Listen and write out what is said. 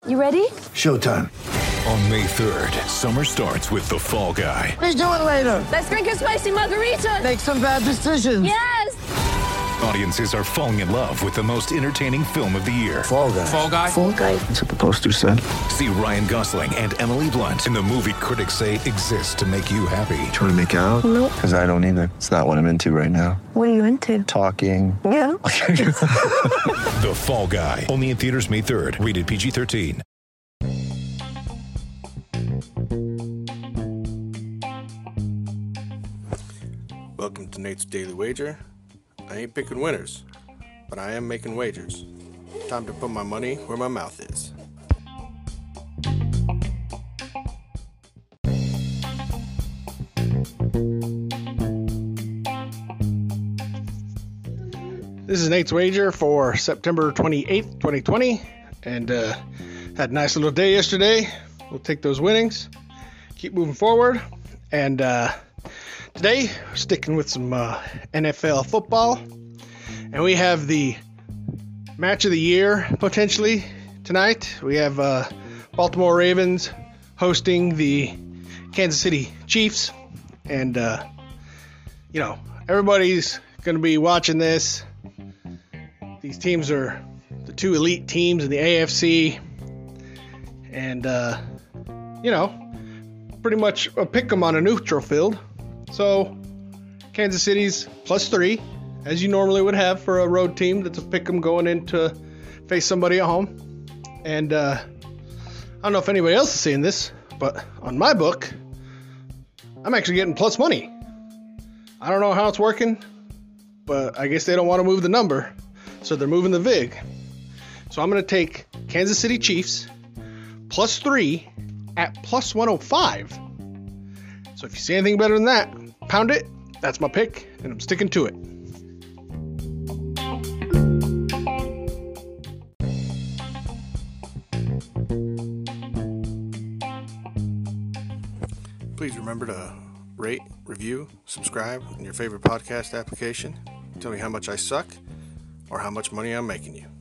You ready? Showtime. On May 3rd, summer starts with The Fall Guy. Let's do it later. Let's drink a spicy margarita. Make some bad decisions. Yes! Audiences are falling in love with the most entertaining film of the year. Fall Guy. Fall Guy? Fall Guy. That's what the poster said. See Ryan Gosling and Emily Blunt in the movie critics say exists to make you happy. Trying to make it out? Nope. Because I don't either. It's not what I'm into right now. What are you into? Talking. Yeah. The Fall Guy. Only in theaters May 3rd. Rated PG-13. Welcome to Nate's Daily Wager. I ain't picking winners, but I am making wagers. Time to put my money where my mouth is. This is Nate's Wager for September 28th, 2020, and had a nice little day yesterday. We'll take those winnings, keep moving forward, and today we're sticking with some NFL football, and we have the match of the year potentially tonight. We have Baltimore Ravens hosting the Kansas City Chiefs, and everybody's going to be watching this. These teams are the two elite teams in the AFC, and pretty much a pick 'em on a neutral field. So Kansas City's +3, as you normally would have for a road team that's a pick 'em going in to face somebody at home. And I don't know if anybody else is seeing this, but on my book, I'm actually getting plus money. I don't know how it's working, but I guess they don't want to move the number, so they're moving the VIG. So I'm going to take Kansas City Chiefs +3 at +105. So if you see anything better than that, pound it. That's my pick, and I'm sticking to it. Please remember to rate, review, subscribe in your favorite podcast application. Tell me how much I suck or how much money I'm making you.